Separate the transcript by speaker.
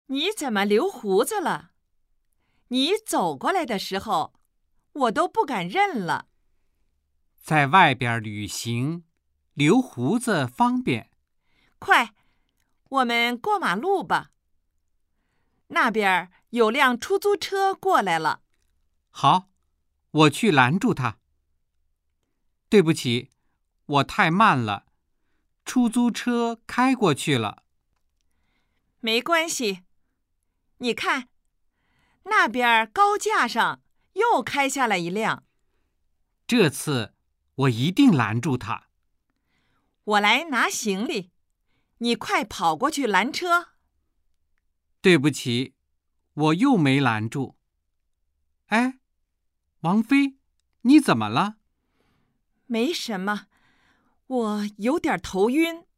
Speaker 1: 你怎么留胡子了？你走过来的时候，我都不敢认了。
Speaker 2: 在外边旅行，留胡子方便。
Speaker 1: 快，我们过马路吧。那边有辆出租车过来了。
Speaker 2: 好，我去拦住他。对不起，我太慢了，出租车开过去了。
Speaker 1: 没关系，你看，那边高架上又开下来一辆。
Speaker 2: 这次我一定拦住他。
Speaker 1: 我来拿行李，你快跑过去拦车。
Speaker 2: 对不起，我又没拦住。哎，王菲，你怎么了？
Speaker 1: 没什么，我有点头晕。